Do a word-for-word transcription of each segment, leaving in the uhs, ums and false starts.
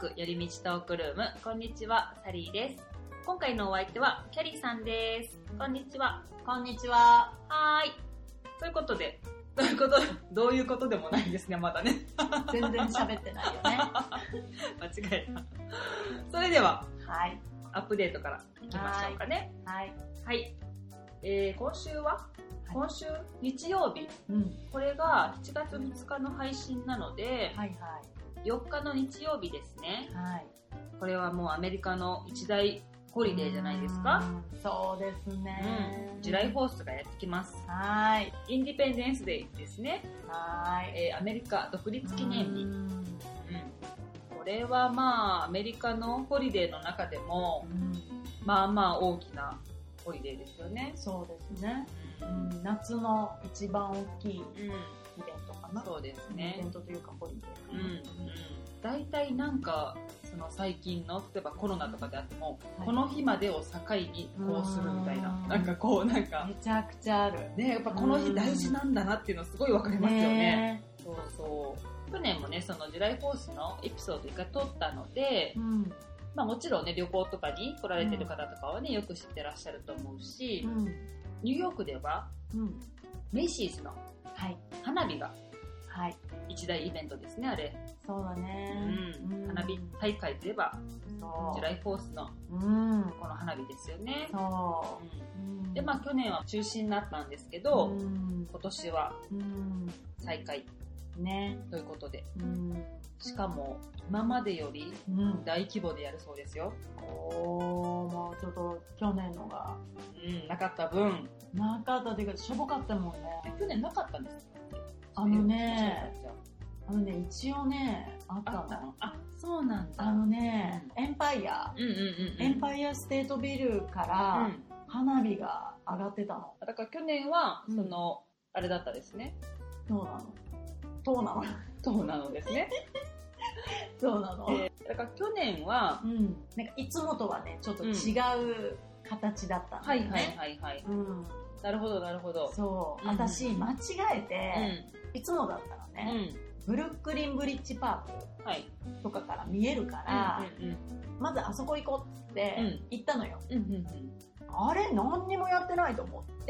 ク寄り道トークルーム。こんにちは、サリーです。今回のお相手はキャリーさんです。こんにちは。 こんにちは。 はーい。ということで、どういうこと、どういうことでもないですね、まだね。 全然喋ってないよね。 間違えた。それでは、 はい。 アップデートからいきましょうかね。 はい。 はい。えー、今週は、今週日曜日、 うん、 これがしちがつふつかの配信なので、 はいはい、 よっかの日曜日ですね、 はい、 これはもうアメリカの一大ホリデーじゃないですか。 そうですね、 うん、ジュライフォースがやってきます。 はい、 インディペンデンスデイですね。 はい、 えー、アメリカ独立記念日。うん、これはまあアメリカのホリデーの中でも、うん、まあまあ大きなホリデーですよね。 そうですね、うん、夏の一番大きいイベントかな、 うん、そうですね、 イベントというかホリデーかな、 うんうん、だいたいなんかその最近の例えばコロナとかであっても、はい、この日までを境にこうするみたいな、なんかこうなんかめちゃくちゃあるね、やっぱこの日大事なんだなっていうのすごいわかりますよね。ね、そうそう。去年もね、そのジュライフォースのエピソードが撮ったので、うん、まあもちろんね、旅行とかに来られてる方とかはね、よく知ってらっしゃると思うし、うん、ニューヨークでは、うん、メイシーズの花火が一大イベントですね、あれ。 そうだね、 うんうん、花火大会といえば、ジュライフォースのこの花火ですよね。 そう、 うん、で、まあ去年は中止になったんですけど、うん、今年は再開、ね、ということで、うん、しかも今までより大規模でやるそうですよ。 うん、おー、もうちょっと去年のが、 うん、なかった分。 なかったっていうかしょぼかったもんね。 去年なかったんですか？ あのね、あのね、一応ね、あったの。 あったの？あ、そうなんだ。 あのね、うん、エンパイア、 うんうんうんうん、 エンパイアステートビルから花火が上がってたの。 だから去年は、その、うん、あれだったですね。 そうなの。そうなの。 そうなのですね。 そうなの。 えー、だから去年は、 うん、なんかいつもとはね、ちょっと違う形だったんだよね。 はいはいはいはい。うん、なるほどなるほど。 そう、うん、私間違えて、うん、いつもだったらね、うん、ブルックリンブリッジパークとかから見えるから、うんうんうん、まずあそこ行こうって行ったのよ。うんうんうん、あれ何にもやってないと思って、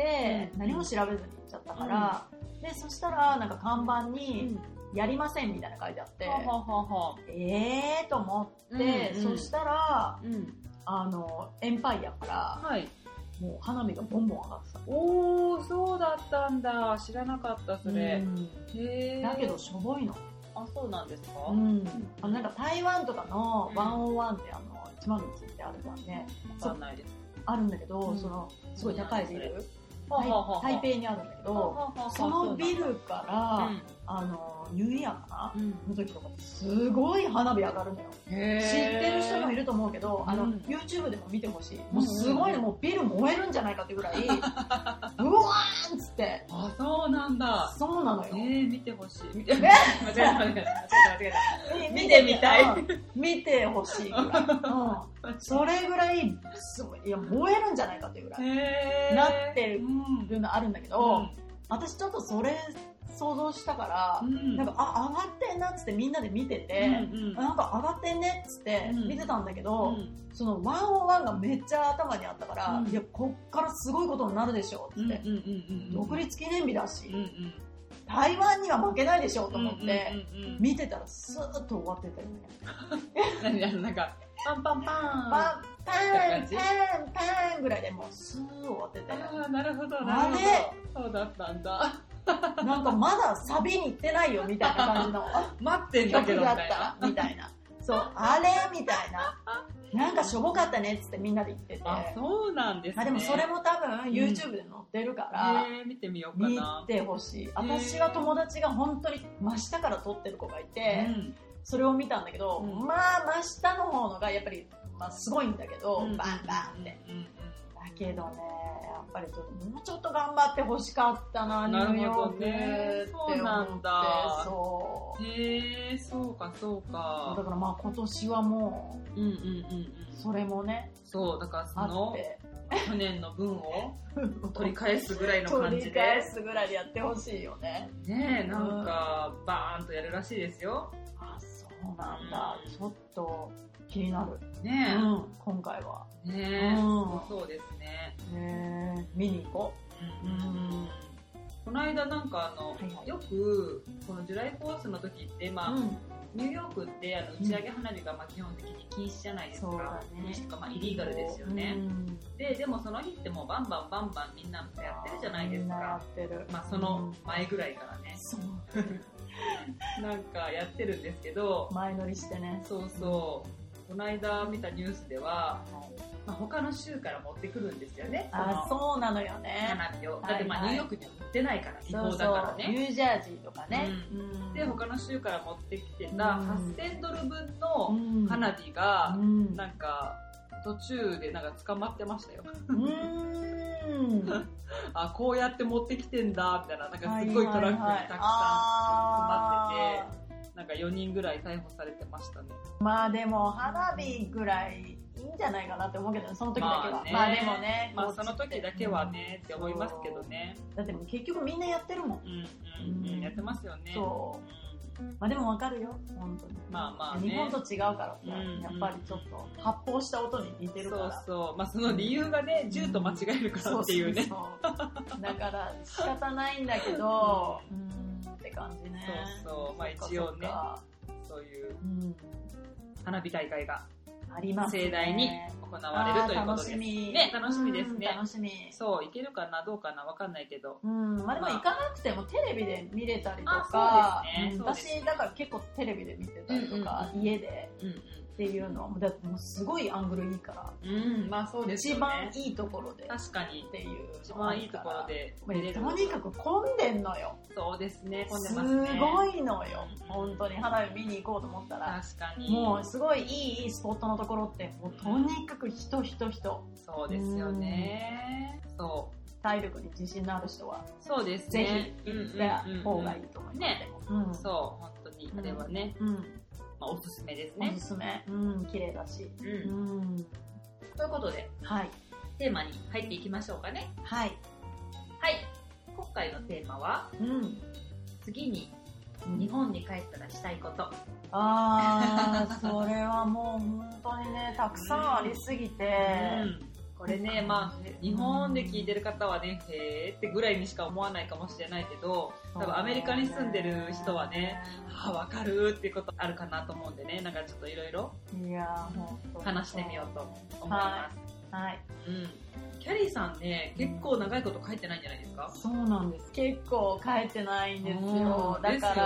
うん、何も調べずに行っちゃったから、うん、でそしたらなんか看板に、うん、やりませんみたいな書いてあって、はははえーと思って、うんうん、そしたら、うん、あのエンパイアから、はい、もう花火がボンボン上がってた。 おー、そうだったんだ。知らなかったそれ、うん、 へー。だけどしょぼいの。 あ、そうなんですか？ うん、あのなんか台湾とかのいちまるいちってあのいちまるいちってあるじゃんね。 わかんないです。 あるんだけど、うん、そのすごい高いビル、台北にあるんだけど、そのビルから、うん、あのニューイヤーかな、うん、の時とかすごい花火上がるのよ。知ってる人もいると思うけど、あの、うん、YouTube でも見てほしい。もうすごいの、もうビル燃えるんじゃないかってぐらい、うわーんつって。 あ、そうなんだ。 そうなのよ。 えー、見てほしい。見て、間違えた間違えた間違えた。見てみたい。 見てほしいぐらい。うん、それぐらい、すごい、いや、燃えるんじゃないかっていうぐらい、なってるのあるんだけど、うん、私ちょっとそれ、想像したから、うん、なんか、あ、上がってんなっつってみんなで見てて、うんうん、なんか上がってんねっつって見てたんだけど、うん、そのワンオンワンがめっちゃ頭にあったから、うん、いや、こっからすごいことになるでしょっつって、独立記念日だし、うんうん、台湾には負けないでしょと思って、見てたらスーッと終わってたよね。 何なんか、パンパンパン。 パン、パン、パン、パンぐらいでもうスーッ終わってたよ。 ああ、なるほど、なるほど。あれそうだったんだ。 なんかまだサビに行ってないよみたいな感じの待ってんだけどみたいなみたいなそうあれみたいななんかしょぼかったねっつってみんなで言っててあそうなんですね、 あでもそれも多分 YouTube で載ってるから、 うん、えー、見てみようかな見てほしい私は友達が本当に真下から撮ってる子がいて、うん、それを見たんだけど、うん、まあ真下の方のがやっぱり、まあ、すごいんだけど、うん、バンバンって、うんうんうん、だけどねやっぱりちょっともうちょっと頑張ってほしかったなニューヨークねそうなんだそうへえそうかそうかだからまあ今年はもう、うんうんうんうん、それもねそうだからその去年の分を取り返すぐらいの感じで。 取り返すぐらいでやってほしいよね。 ねえ、なんか、バーンとやるらしいですよ。 あ、そうなんだ。うん、ちょっと気になる。 ねえ、うん、 今回は。 ねえ、うん、そうですね。 ねえ、見に行こう。うん。うんこの間なんかあの、はいはい、よくこのジュライフォースの時ってまあ、うん、ニューヨークってあの打ち上げ花火がまあ基本的に禁止じゃないですか。うん、禁止とかまあイリーガルですよね。うん、ででもその日ってもうバンバンバンバンみんなやってるじゃないですか。 やってる。 まあその前ぐらいからね。 そう。 なんかやってるんですけど。 前乗りしてね。 そうそう。この間見たニュースでは。まあ、他の州から持ってくるんですよね。 あ、そうなのよね。 花火を。だってまあニューヨークには売ってないから違法だからね。 ニュージャージーとかね。 うん、で他の州から持ってきてたはっせんドル分の花火がなんか途中でなんか捕まってましたよ。うんあ、こうやって持ってきてんだみたいな、なんかすごいトラックにたくさん詰まってて。なんかよにんぐらい逮捕されてましたね。 まあでも花火ぐらいいいんじゃないかなって思うけど、その時だけは。まあ、ね、まあでもね。 まあその時だけはね、うん、って思いますけどね。 だってもう結局みんなやってるもん。 うんうんうん、やってますよね。 そう。まあでもわかるよ、本当に。まあまあね。日本と違うからさ、うんうん、やっぱりちょっと発砲した音に似てるから。 そうそう。まあその理由がね、銃と間違えるからっていうね。 そうそうそうだから仕方ないんだけど、うんって感じね。 そうそう。まあ一応ね、そういう、うん、花火大会がありますね。 盛大に行われるということです。楽しみ。ね、楽しみですね。 楽しみ。 そう、行けるかな、どうかな、わかんないけど。 うん、まあでも行かなくてもテレビで見れたりとか、そうですね。私、だから結構テレビで見てたりとか、家で。うんうんっていうのは、だってもうすごいアングルいいから。 うん、まあそうですね。一番いいところで。 確かに。 っていう。 一番いいところで見れる。とにかく混んでんのよ。 そうですね、混んでますね。 すごいのよ。本当に花火見に行こうと思ったら。 確かに。 もうすごいいいスポットのところって、もうとにかく人人人。 そうですよね。そう。 体力に自信のある人は。 そうですね。ぜひ行った方がいいと思います。 ね。そう、本当に。あれはね。うん。おすすめですね。 おすすめ。うん、綺麗だし。うん。うん、 ということで、はい。テーマに入っていきましょうかね。 はい。 はい。今回のテーマは、うん、次に日本に帰ったらしたいこと。 あー、それはもう本当にね、たくさんありすぎて、うん、 これね、まあ、日本で聞いてる方はね、へーってぐらいにしか思わないかもしれないけど、多分アメリカに住んでる人はね、あ、わかるっていうことあるかなと思うんでね、なんかちょっといろいろ話してみようと思います。 はい。はい。 うん。キャリーさんね、結構長いこと帰ってないんじゃないですか？ そうなんです。結構帰ってないんですよ。だから、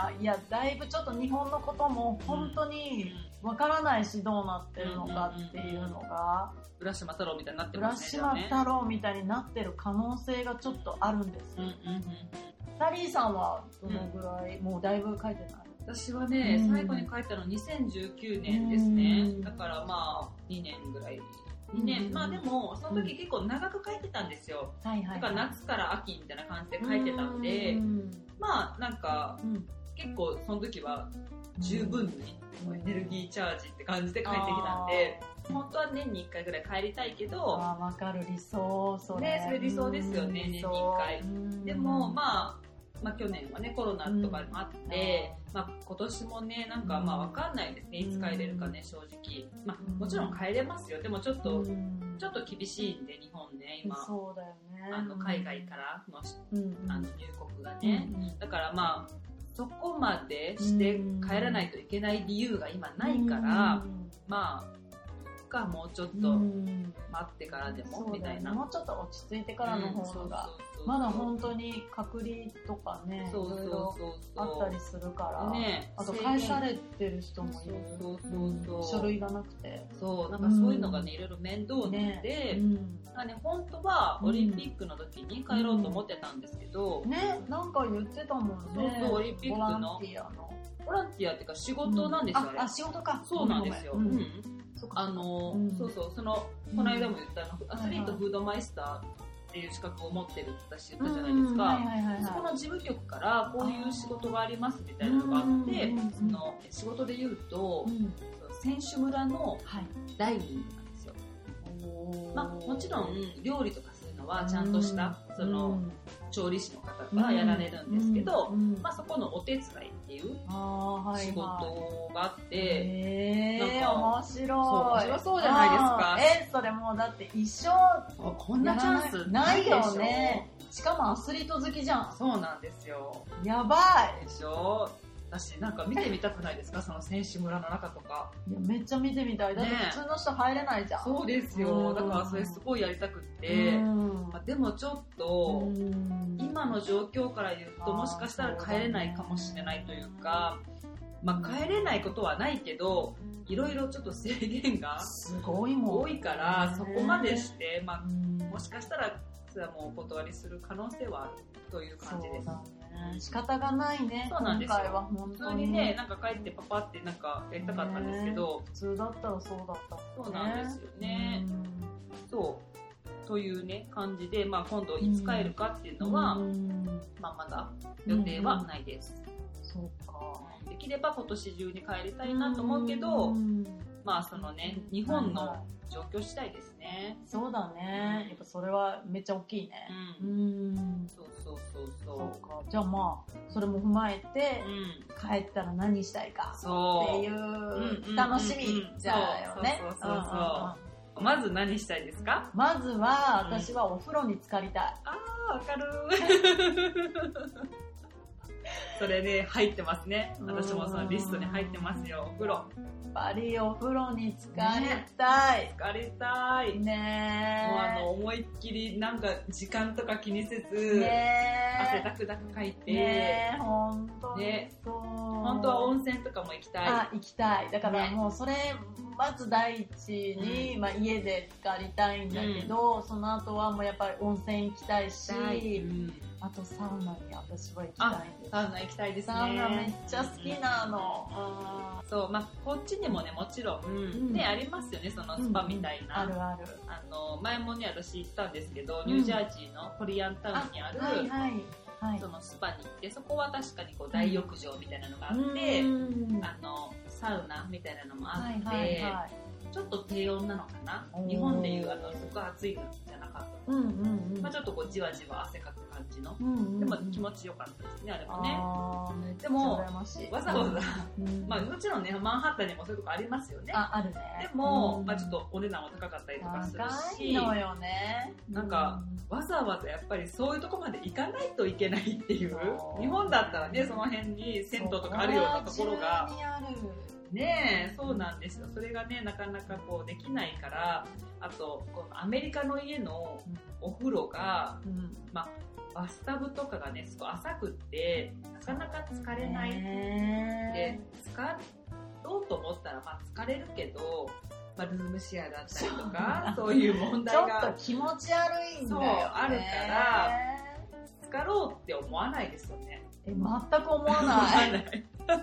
ね、いや、だいぶちょっと日本のことも本当にわからないし、どうなってるのかっていうのが、 浦島太郎みたいになってますね。浦島太郎みたいになってる可能性がちょっとあるんです。うんうんうん。タリーさんはどのぐらい、うん、もうだいぶ帰ってない？ 私はね、うん、最後に帰ったのにせんじゅうきゅうねんですね。うん、だからまあ、にねんぐらい。にねん、うん、まあでも、その時結構長く帰ってたんですよ。うん、はいはい、はい。だから夏から秋みたいな感じで帰ってたんで、うん、まあなんか、うん、結構その時は十分にエネルギーチャージって感じで帰ってきたんで、本当は年にいっかいぐらい帰りたいけど、 ああ、わかる、理想、それ。 ね、それ理想ですよね、年にいっかい。でも、まあ、まあ去年はね、コロナとかもあって、うん、まあ今年もね、なんかまあわかんないですね、いつ帰れるかね、正直。まあもちろん帰れますよ。でもちょっと、うん、ちょっと厳しいんで、日本ね、今。 そうだよね。 あの、海外からの、うん、あの入国がね。うん、だからまあ、そこまでして帰らないといけない理由が今ないから、まあ、かもうちょっと待ってからでもみたいな、 もうちょっと落ち着いてからの方がまだ本当に隔離とかね、いろいろあったりするから、ね、あと返されてる人もいる、そうそうそう、書類がなくて、 そうなんかそういうのがね、いろいろ面倒なんで、ね、うん、なんかね、本当はオリンピックの時に帰ろうと思ってたんですけど、 うん、ね、なんか言ってたもんね、 そうそう、オリンピックのボランティアのボランティアっていうか仕事なんですよ、 うん、あ, あ仕事か、 そうなんですよ、うん、あの、うん、そうそう、そのこの間も言ったあの、アスリートフードマイスターっていう資格を持ってるって私言ったじゃないですか。そこの事務局からこういう仕事がありますみたいなのがあって、その仕事で言うと、選手村のダイニングなんですよ。 まあ、もちろん料理とかするのはちゃんとしたその調理師の方がやられるんですけど、まあ、そこのお手伝いっていう仕事があって、 へー、面白い。 面白そうじゃないですか。 え、それもうだって一生こんなチャンスないよね。しかもアスリート好きじゃん。 そうなんですよ。 やばいでしょ。私なんか見てみたくないですか、その選手村の中とか。 いや、めっちゃ見てみたい。だって普通の人入れないじゃん。 そうですよ。だからそれすごいやりたくって、まあ、でもちょっと今の状況から言うともしかしたら帰れないかもしれないというか、まあ、帰れないことはないけどいろいろちょっと制限がすごいもん多いからそこまでして、まあ、もしかしたらそれはもうお断りする可能性はあるという感じです。 仕方がないね。 そうなんですよ。 今回は本当に普通にね、なんか帰ってパパってなんかやりたかったんですけど、 普通だったらそうだった、ね、 そうなんですよね。そうというね感じで、まあ、今度いつ帰るかっていうのは、まあ、まだ予定はないです。 そうか。 できれば今年中に帰りたいなと思うけど、まあそのね日本の状況次第ですね。 そうだね。やっぱそれはめっちゃ大きいね。 うん。うんそうそうそうそう。 そうか。じゃあまあそれも踏まえて、うん、帰ったら何したいかっていう楽しみじゃよね。 そうそうそうそう。まず何したいですか？ まずは私はお風呂に浸かりたい。 ああわかる。それね入ってますね。私もそのリストに入ってますよ。お風呂。 やっぱりお風呂に浸かりたい。 ね、浸かりたい。 ねもうあの思いっきりなんか時間とか気にせず、ね、汗だくだくかいて。 ね本当ねそう。本当は温泉とかも行きたい。 あ行きたい。だからもうそれまず第一に、うんまあ、家で浸かりたいんだけど、うん、その後はもうやっぱり温泉行きたいし。うんあとサウナに私は行きたいんです。 サウナ行きたいですね。 サウナめっちゃ好きなの。 うん、そう、まあこっちにもねもちろん、うん、ねありますよねそのスパみたいな。 うん、あるある。 あの前もね私行ったんですけど、ニュージャージーのコリアンタウンにある、 はいはいはい、 そのスパに行ってそこは確かにこう大浴場みたいなのがあって、うん、あのサウナみたいなのもあって、はいはいはい、ちょっと低温なのかな。日本でいうあのすごく暑いのじゃなかった。うんうんうんまあ、ちょっとこうじわじわ汗かく感じの、うんうんうん、でも気持ちよかったですねあれもね。あでもわざわざ、うんまあ、もちろんねマンハッタンにもそういうとこありますよね。 ああるね。 でも、うんまあ、ちょっとお値段も高かったりとかするし高いのよね。 なんか、うん、わざわざやっぱりそういうとこまで行かないといけないっていう日本だったらねその辺に銭湯とかあるようなところがねえそうなんですよ。それがねなかなかこうできないから。あとこのアメリカの家のお風呂が、うんまあ、バスタブとかがねすごい浅くってなかなか疲れないで疲ろうと思ったら、まあ、疲れるけど、まあ、ルームシェアだったりとかそういう問題がちょっと気持ち悪いんだよね。 そうあるから疲ろうって思わないですよね。 え全く思わない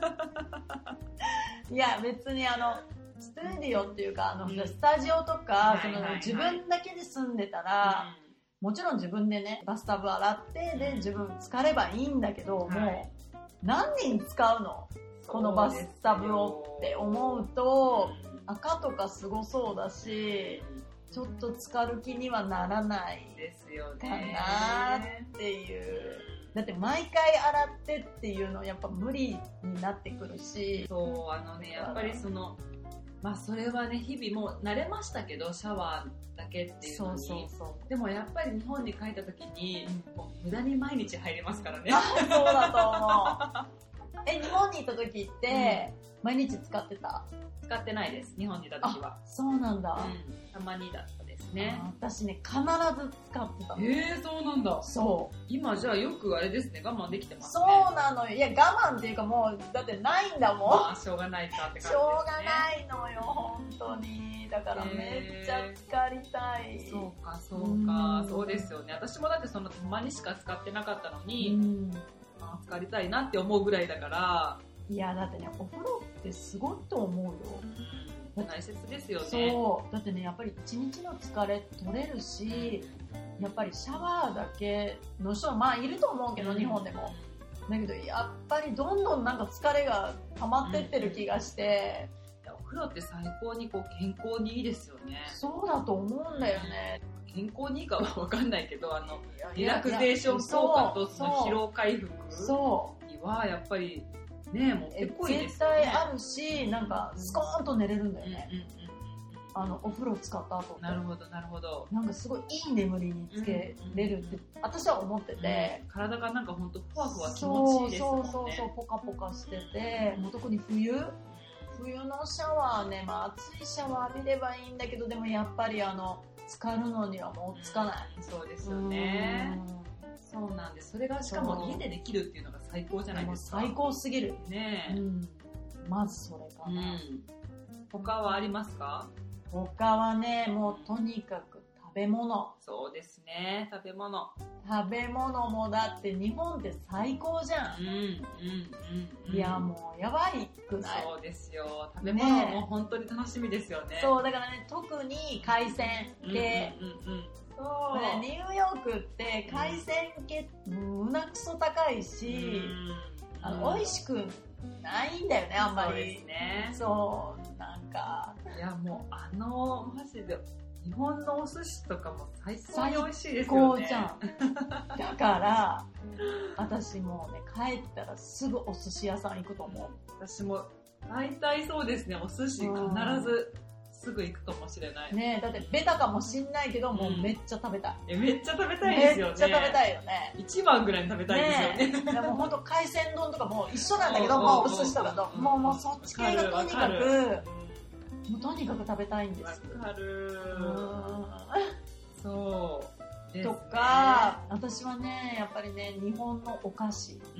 いや別にあのスタジオっていうかあの、うん、スタジオとか、その自分だけで住んでたら、うん、もちろん自分でねバスタブ洗ってで自分浸かればいいんだけど、はい、もう何人使うのこのバスタブをって思うと赤とかすごそうだしちょっと浸かる気にはならないかなっていう。だって毎回洗ってっていうのやっぱ無理になってくるし。 そうあのねやっぱりそのまあそれはね日々もう慣れましたけどシャワーだけっていうのにそうそうそうでもやっぱり日本に帰った時に、うん、もう無駄に毎日入れますからね。 あそうだと思うえ日本にいた時って、うん、毎日使ってた？ 使ってないです日本にいた時は。 そうなんだ、 うん、たまにだったですね。 私ね必ず使ってたの。 えー、そうなんだ。 そう今じゃあよくあれですね我慢できてますね。 そうなのよ。いや我慢っていうかもうだってないんだもん、 まあ、しょうがないかって感じですね。 しょうがないのよ本当に。だからめっちゃ使いたい。 えー、そうかそうか、うそうですよね。私もだってそのたまにしか使ってなかったのに、うんまあ、使いたいなって思うぐらいだから。いやだってねお風呂ってすごいと思うよ。 大切ですよね。 そうだってねやっぱり一日の疲れ取れるしやっぱりシャワーだけの人はまあいると思うけど、うん、日本でもだけどやっぱりどんどんなんか疲れが溜まってってる気がして、 うん、お風呂って最高にこう健康にいいですよね。 そうだと思うんだよね。 健康にいいかは分かんないけど、あのリラクゼーション効果とその疲労回復にはやっぱりね、もってこいですよね。 絶対あるし、なんかスコーンと寝れるんだよね。うんうんうん、あのお風呂使った後って。 なるほどなるほど。 なんかすごいいい眠りにつけれるって、うんうん、私は思ってて、 うん、体がなんか本当ふわふわ気持ちいいですもんね。 そうそうそう、ポカポカしてて、もう特に冬冬のシャワーね、まあ熱いシャワー浴びればいいんだけど、でもやっぱりあの浸かるのにはもうつかない。 うん、そうですよね。そうなんです。それがしかも家でできるっていうのが最高じゃないですか。 最高すぎるね、 うん、まずそれかな、うん、 他はありますか？ 他はね、もうとにかく食べ物。 そうですね、食べ物。 食べ物もだって日本って最高じゃん。うんうんうん、いやもうやばいくない？ そうですよ。食べ物も本当に楽しみですよね。 そうだからね、特に海鮮系。うんうんうんうん、そうね、ニューヨークって海鮮系胸くそ高いし、うん、あの美味しくないんだよね、あんまり。そうですね。そう、なんか。 いやもうあのマジで日本のお寿司とかも最高に美味しいですよね。最高じゃん。 だから私もうね、帰ったらすぐお寿司屋さん行くと思う。 私も大体そうですね、お寿司必ずすぐ行くかもしれない。 ねえ、だってベタかもしんないけど、もうめっちゃ食べたい。 え、めっちゃ食べたいですよね。 めっちゃ食べたいよね。 一番ぐらい食べたいですよね。 ね、もう本当海鮮丼とかも一緒なんだけど、もうお寿司とかと、もうもうそっち系がとにかく。もうとにかく食べたいんです。 わかる。そう、ね。 とか、私はね、やっぱりね、日本のお菓子。うん、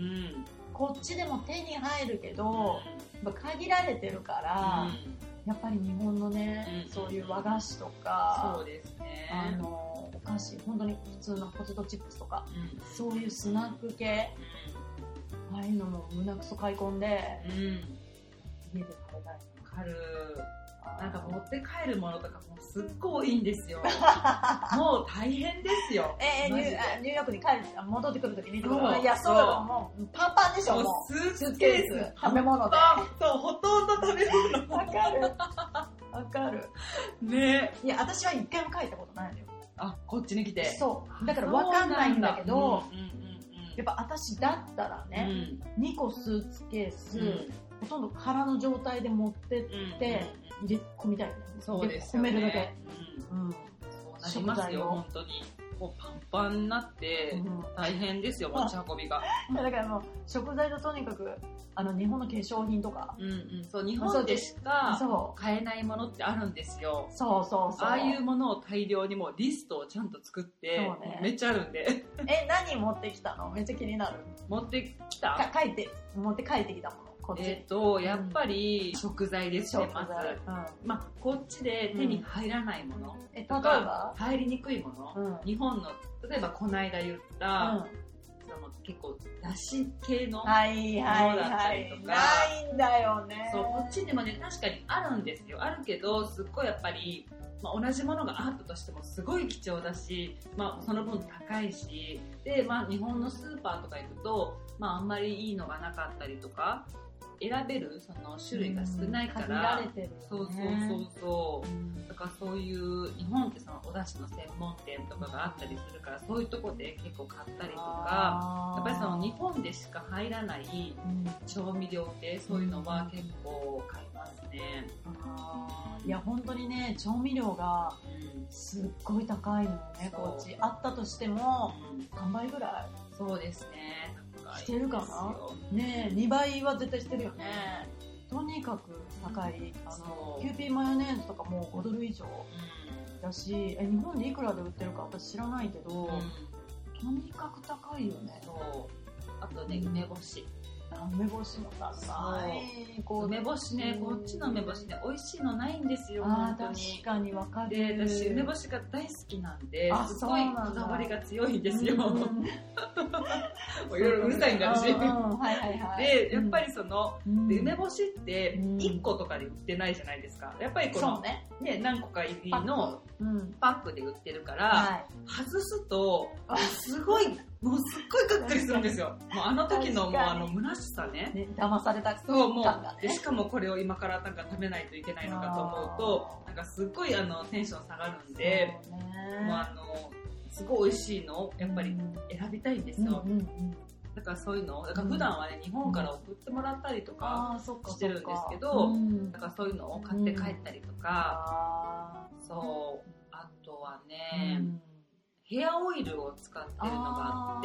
こっちでも手に入るけど、うん、限られてるから、うん、やっぱり日本のね、うん、そういう和菓子とか、 そうですね。 あの、お菓子、本当に普通のポテトチップスとか、うん、そういうスナック系、うん、ああいうのも胸くそ買い込んで、うん、家で食べたい。 わかる。なんか持って帰るものとかもすっごいいいんですよ。もう大変ですよ。 えー、ニューヨークに帰る戻ってくるときに、いや、そうだともうパンパンでしょ、もう。 スーツケース、 食べ物で。 そう、ほとんど食べ物。 わかる。わかる。 ね。 いや、私は一回も帰ったことないのよ。 あ、こっちに来て。 そう。だからわかんないんだけど、やっぱ私だったらね、にこスーツケース、ほとんど空の状態で持ってって、入れ込みたいよね。 そうですよね。 込めるだけ。 うん。そうなりますよ、本当に。もうパンパンになって大変ですよ、持ち運びが。 だからもう食材ととにかくあの日本の化粧品とか、 うんうん、そう日本でしか買えないものってあるんですよ。 そうそうそう。 ああいうものを大量にもうリストをちゃんと作って、ね、めっちゃあるんで。 え、何持ってきたの？めっちゃ気になる。 持ってきた？ か帰って持って帰ってきたもの。 えっと、やっぱり食材ですね、まず。まあ、こっちで手に入らないものとか、入りにくいもの、日本の、例えばこの間言った、その結構、だし系のものだったりとか。 ないんだよね。 そう、こっちにもね、確かにあるんですよ。あるけど、すっごいやっぱり、まあ、同じものがあったとしてもすごい貴重だし、まあ、その分高いし、で、まあ、日本のスーパーとか行くと、まあ、あんまりいいのがなかったりとか、選べるその種類が少ないから、うん、限られてるよね。そうそうそうそう、うん、だからそういう日本ってそのお出汁の専門店とかがあったりするから、そういうとこで結構買ったりとか、やっぱりその日本でしか入らない調味料系、そういうのは結構買いますね。 あ、いや本当にね、調味料がすっごい高いのよね、こっち。あったとしてもさんばいぐらい。 そうですね。 してるかなねえ、にばいは絶対してるよね。とにかく高い。あのキューピーマヨネーズとかもごドル以上だし、え日本でいくらで売ってるか私知らないけど、うん、とにかく高いよね。 そう。あとね、梅干し。 梅干しも高い。 梅干しね、こっちの梅干しね、美味しいのないんですよ、本当に。 確かにわかる。 で、私、梅干しが大好きなんで、すごいこだわりが強いんですよ。いろいろうるさいんだし。で、やっぱりその、梅干しっていっことかで売ってないじゃないですか。やっぱりこの、ね、何個か入りのパックで売ってるから、外すと、すごいもうすっごいがっかりするんですよ。もうあの時のもうあの虚しさね。 ね、騙された感がね。 そう、もう、で、しかもこれを今からなんか食べないといけないのかと思うと、なんかすっごいあのテンション下がるんで、もうあの、すごい美味しいのをやっぱり選びたいんですよ。うんうんうん、だからそういうの、だから普段はね、日本から送ってもらったりとかしてるんですけど、だからそういうのを買って帰ったりとか、そう、あとはね、ヘアオイルを使ってるのがあって、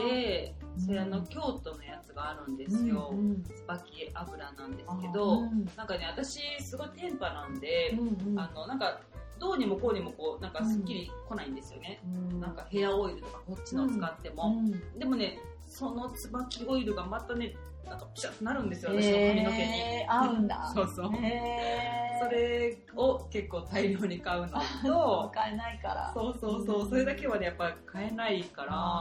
それあの京都のやつがあるんですよ。椿油なんですけど、なんかね、私すごいテンパなんで、あの、なんか、どうにもこうにもこう、なんかすっきり来ないんですよね。なんかヘアオイルとかこっちの使っても。でもね、その椿オイルがまたね、なんかピシャッとなるんですよ、私の髪の毛に。 合うんだ。 そうそう。それを結構大量に買うのと、 買えないから。 そうそうそう、それだけはね、やっぱ買えないから、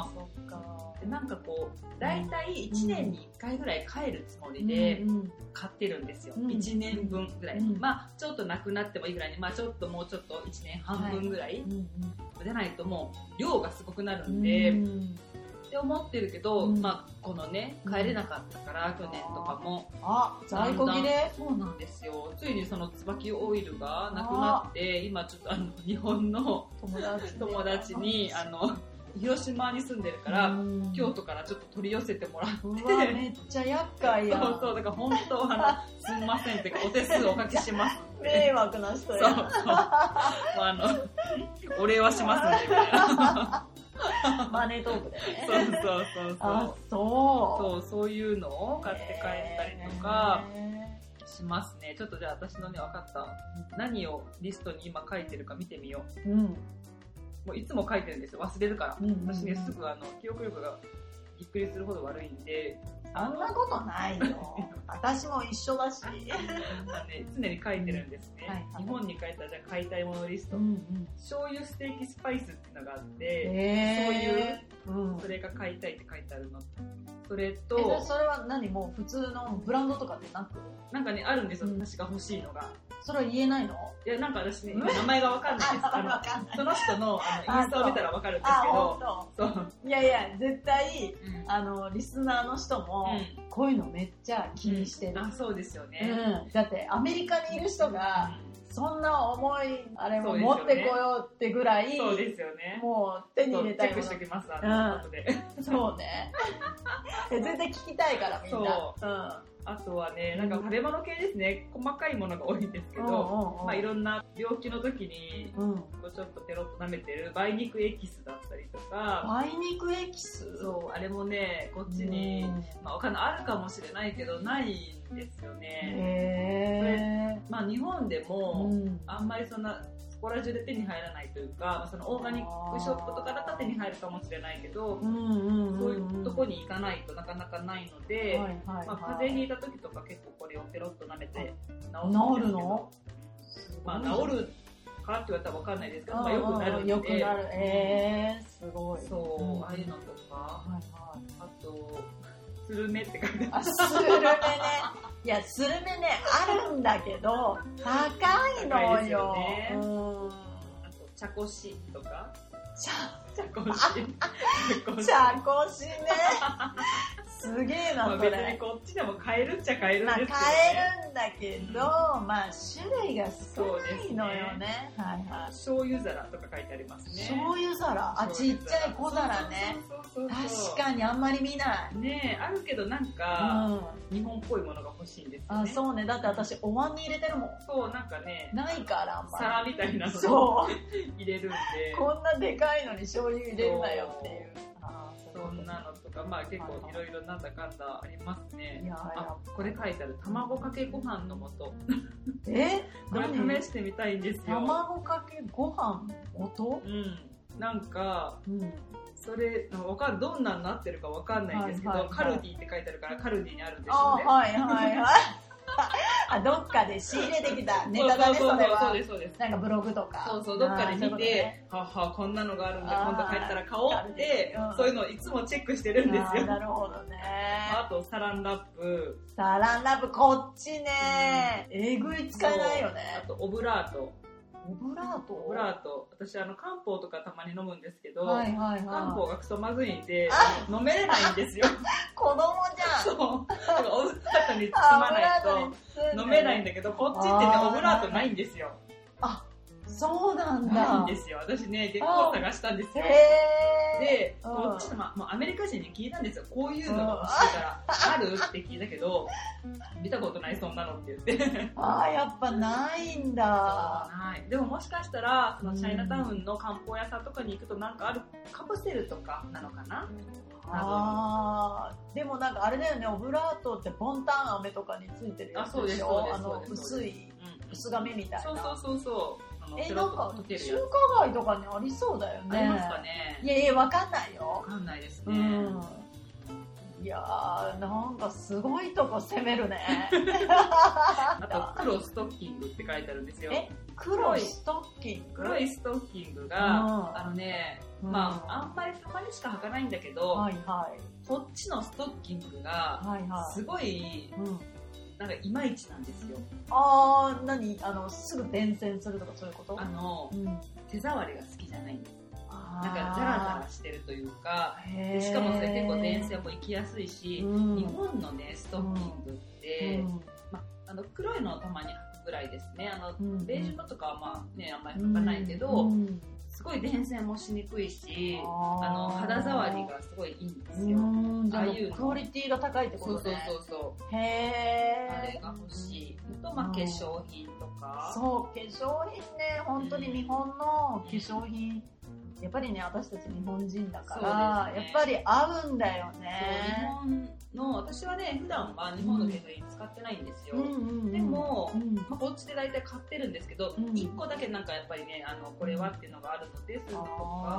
そっか。なんかこう、だいたいいちねんにいっかいぐらい買えるつもりで買ってるんですよ。いちねんぶんぐらい。まあ、ちょっとなくなってもいいぐらいに、まあちょっともうちょっといちねんはんぶんぐらいじゃないともう量がすごくなるんで、って思ってるけど、うん、まあこのね帰れなかったから、うん、去年とかもあ在庫切れそうなんですよ。ついにその椿オイルがなくなって今ちょっとあの日本の友達友達にあの広島に住んでるから、うん、京都からちょっと取り寄せてもらって、 うわめっちゃ厄介や。 そうそう、だから本当あのすんませんっていうかお手数おかけします迷惑な人や。 そうそう、あのお礼はしますねみたいな。 マネートークでね。 そうそうそうそう。 あ、そう。 そう、そういうのを買って帰ったりとかしますね。ちょっとじゃあ私のね、分かった。何をリストに今書いてるか見てみよう。うん。もういつも書いてるんですよ。忘れるから。うんうんうん、私ね、すぐあの、記憶力がびっくりするほど悪いんで。 そんなことないよ。私も一緒だし。 ね、常に書いてるんですね。はいはい、日本に帰ったらじゃあ買いたいものリスト。うんうん、醤油ステーキスパイスっていうのがあって、そういう、うん、それが買いたいって書いてあるの。それと、 え、それは何もう普通のブランドとかってなく？ なんかね、あるんですよ、私が欲しいのが。 それは言えないの？ いや、なんか私ね、名前がわかんないです。あの、その人のあのインスタを見たらわかるんですけど。 そう。いやいや、絶対、うん、あの、リスナーの人も、うん、こういうのめっちゃ気にしてる。 うん、あ、そうですよね。 うん。だって、アメリカにいる人が、そんな重い、あれも持ってこようってぐらい、 そうですよね。 もう手に入れたいもの。 チェックしておきます、あの、後で。 そうね。絶対聞きたいから、みんな。そう。うんあとはね、なんか食べ物系ですね。細かいものが多いんですけど、まあいろんな病気の時に、こうちょっとペロッと舐めてる梅肉エキスだったりとか。 梅肉エキス？ そう、あれもね、こっちに、まあわかんない、あるかもしれないけど、ないんですよね。へー。まあ日本でも、あんまりそんな、そこら中で手に入らないというか、そのオーガニックショップとかだったら手に入るかもしれないけど、そういうとこに行かないとなかなかないので、まあ、風邪ひいた時とか結構これをペロッと舐めて治るの？まあ治るかって言われたらわかんないですけど、まあ良くなるんで。 良くなる。えー、すごい。 そう、ああいうのとか、はいはい、あと、スルメって書いてある。 スルメね。いや、スルメね、あるんだけど、高いのよ。ね、うん。 あと、茶こしとか。 茶、 茶こし。 茶こしね。すげえな、それ。 別にこっちでも買えるっちゃ買えるんですけど、ね。 まあ、買えるんだけど、まあ、種類が少ないのよね。はいはい。 醤油皿とか書いてありますね。 醤油皿あ、ちっちゃい小皿ね。確かにあんまり見ない。 ねえ、あるけどなんか、うん、日本っぽいものが欲しいんですよね。 あ、そうね。だって私、お椀に入れてるもん。 そう、なんかね。 ないからあんまり。 皿みたいなのそう入れるんで。 こんなでかいのに醤油入れるなよっていう。 そんなのとか、まあ結構いろいろなんだかんだありますね。いやあ、これ書いてある。卵かけご飯の素。 えこれ試してみたいんですよ。 卵かけご飯素？ うん。なんか、うん、それ、わかる、どんなになってるかわかんないんですけど、はいはいはい、カルディって書いてあるからカルディにあるんでしょうね。 あ、はいはいはい。あ、どっかで仕入れてきたネタだね、それは。 そうですそうです。 なんかブログとか。 そうそう、どっかで見て、ね、ははこんなのがあるんで、今度帰ったら買おうって、うん、そういうのをいつもチェックしてるんですよ。 なるほどね。 あと、サランラップ。 サランラップ、こっちね、うん、えぐい使えないよね。 あと、オブラート。 オブラートオブラート。私、あの、漢方とかたまに飲むんですけど、 はいはいはい、 漢方がクソまずいんで、飲めれないんですよ。 子供じゃん。 そう。なんかオブラートに包まないと飲めないんだけど、こっちってね、オブラートないんですよ。 あ、そうなんだ。 ないんですよ。私ね、結構探したんですよ。で、こっちの、ま、もうアメリカ人に聞いたんですよ。こういうのが欲しいから、あるって聞いたけど、見たことない、そんなのって言って。 ああ、やっぱないんだ。 ない。でももしかしたら、そのチャイナタウンの漢方屋さんとかに行くとなんかある、カプセルとかなのかな。 ああ、でもなんかあれだよね、オブラートってボンタン飴とかについてるやつでしょ。あの、薄い、薄紙みたいな。 そうそうそうそう。 え、なんか、中華街とかにありそうだよね。 ありますかね。 いやいや、わかんないよ。 わかんないですね。うん、 いやー、なんかすごいとこ攻めるね。 あと、黒ストッキングって書いてあるんですよ。 え、黒いストッキング？ 黒いストッキングが、うん、あのね、うん、まあ、あんまりたまにしか履かないんだけど、はいはい、こっちのストッキングが、すごい、はいはい、うんなんかいまいちなんですよ。 あー、何あの、すぐ伝染するとかそういうこと？ あの、うん、手触りが好きじゃないんです。なんかザラザラしてるというか、でしかもそれ結構伝染も行きやすいし、うん、日本のね、ストッキングって、うんま、あの黒いのをたまに履くぐらいですね。あの、うん、ベージュのとかはまあね、あんまり履かないけど、うんうんすごい伝染もしにくいし、ああの肌触りがすごいいいんですよ。 うんああいうクオリティが高いってことね。 そうそうそうそう。 へー。あれが欲しい。とまあ化粧品とか。 そう化粧品ね本当に日本の化粧品。うんやっぱりね私たち日本人だから、ね、やっぱり合うんだよね。 そう日本の私はね普段は日本の化粧品使ってないんですよ。うんうんうん、でも、うんまあ、こっちで大体買ってるんですけど、うん、いっこだけなんかやっぱりねあのこれはっていうのがあるのでそういうのとか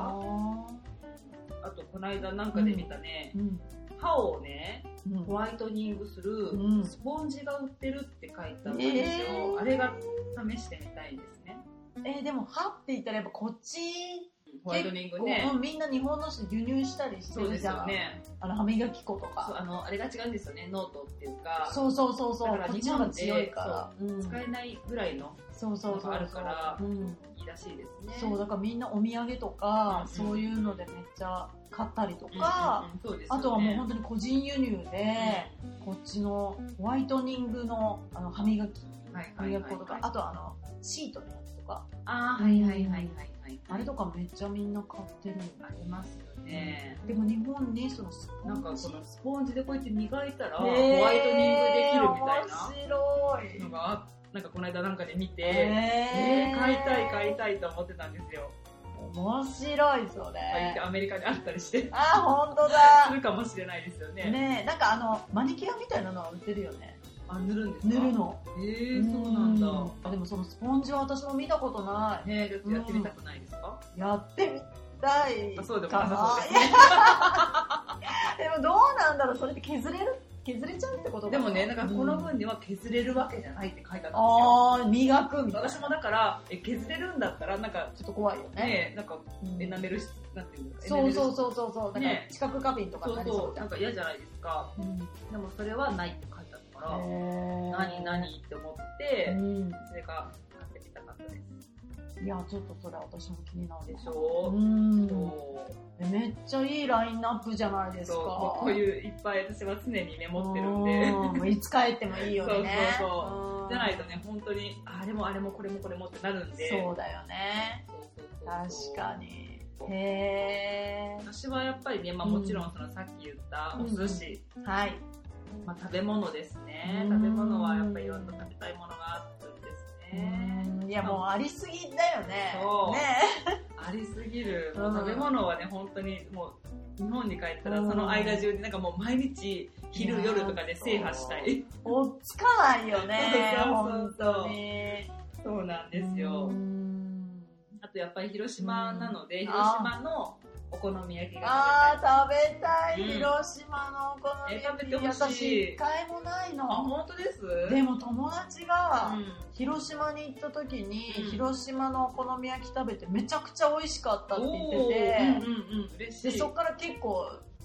あとこの間なんかで見たね、うんうん歯をね、ホワイトニングするスポンジが売ってるって書いてあるんですよ、えー、あれが試してみたいんですね。 えー、でも歯って言ったらやっぱこっちホワイトニングねみんな日本の人輸入したりしてるじゃん。そうですよね。あの歯磨き粉とかそうあのあれが違うんですよねノートっていうかそうそうそうそうだから日本で強いから、うん、使えないぐらいのそうそうそうあるからいいらしいですね。 そうだからみんなお土産とか、うん、そういうのでめっちゃ買ったりとか、うんうんうんね、あとはもう本当に個人輸入で、うん、こっちのホワイトニングのあの歯磨き、はい、歯磨き粉とか、はいはいはい、あとあのシートのやつとかあはいはいはいはいはいあれとかめっちゃみんな買ってる。 ありますよね。 でも日本にそのスポンジなんかこのスポンジでこうやって磨いたらホワイトニングできるみたいな面白いのがなんかこの間なんかで見て、えー、買いたい買いたいと思ってたんですよ。 面白いそれ。 アメリカであったりして。 あ本当だ。 するかもしれないですよね。 ねなんかあのマニキュアみたいなのは売ってるよね。 あ塗るんですか？ 塗るの。 えー、そうなんだ。 あでもそのスポンジは私も見たことない。 ねえやってみたくないですか？ やってみたいかな。 そうでもなさそうですね。 でもどうなんだろうそれって削れる削れちゃうってことかな。 でもねなんかこの分には削れるわけじゃないって書いてあったんですよ。 ああ磨くみたいな。 私もだからえ削れるんだったらなんかちょっと怖いよね。 ねなんかエナメル質なんていうんですか。 そうそうそうそうそう。ね知覚過敏とかになりそうじゃん。 そうそうなんか嫌じゃないですか。うん、でもそれはないって書いてあったから何何って思って、うん、それが買ってみたかったです。 いやちょっとそれ私も気になるでしょ。 うんそうめっちゃいいラインナップじゃないですか。そうこういういっぱい私は常にね持ってるんでもういつ帰ってもいいよね。 そうそうそうじゃないとね本当にあれもあれもこれもこれもってなるんで。 そうだよね。そうそうそうそう確かに。へー私はやっぱりね、まあ、もちろんそのさっき言ったお寿司、 うん、はいまあ、食べ物ですね。食べ物はやっぱりいろんな食べたいものがあるんですね。 いやもうありすぎだよね。 そう。 ねありすぎる。もう食べ物はね、本当にもう日本に帰ったらその間中になんかもう毎日昼夜とかで制覇したい。 追っつかないよね。本当に。 そうなんですよ。あとやっぱり広島なので、広島のお好み焼きが食べたい。あー食べたい、うん、広島のお好み焼き。 え食べてほしい。 私一回もないの。 あ本当です？ でも友達が広島に行った時に、うん、広島のお好み焼き食べてめちゃくちゃ美味しかったって言ってて、うんうんうん、嬉しい。でそっから結構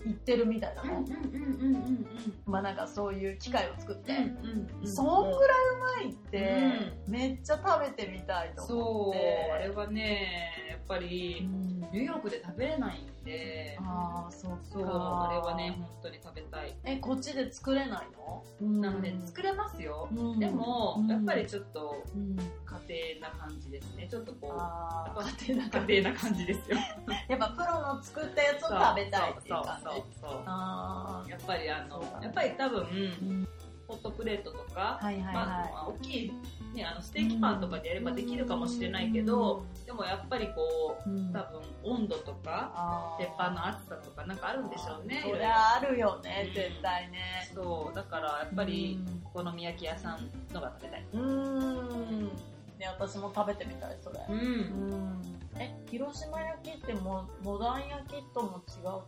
行ってるみたいなの。まあなんかそういう機会を作って、うんうんうん、そんぐらいうまいって、うん、めっちゃ食べてみたいと思って。 そう、あれはね、やっぱり、うん、ニューヨークで食べれないんで、 ああ、そうか。 そう、あれはね、本当に食べたい。 え、こっちで作れないの？ うん、なので、作れますよ。うん、でも、うん、やっぱりちょっと、うん、家庭な感じですね。ちょっとこう、あ家庭な家庭な感じですよ。 やっぱプロの作ったやつを食べたいっていう感じ。そうそうそうそう。 あやっぱりあの、やっぱり多分、うんホットプレートとか、はいはいはいまあ、大きい、ね、あのステーキパンとかでやればできるかもしれないけど、でもやっぱりこう、多分温度とか、鉄板の熱さとかなんかあるんでしょうね。 そりゃあるよね、絶対ね。 そう、だからやっぱり、お好み焼き屋さんのが食べたい。 うーん。ね、私も食べてみたい、それ。うん。うんえ、広島焼きってもモダン焼きとも違うってこと？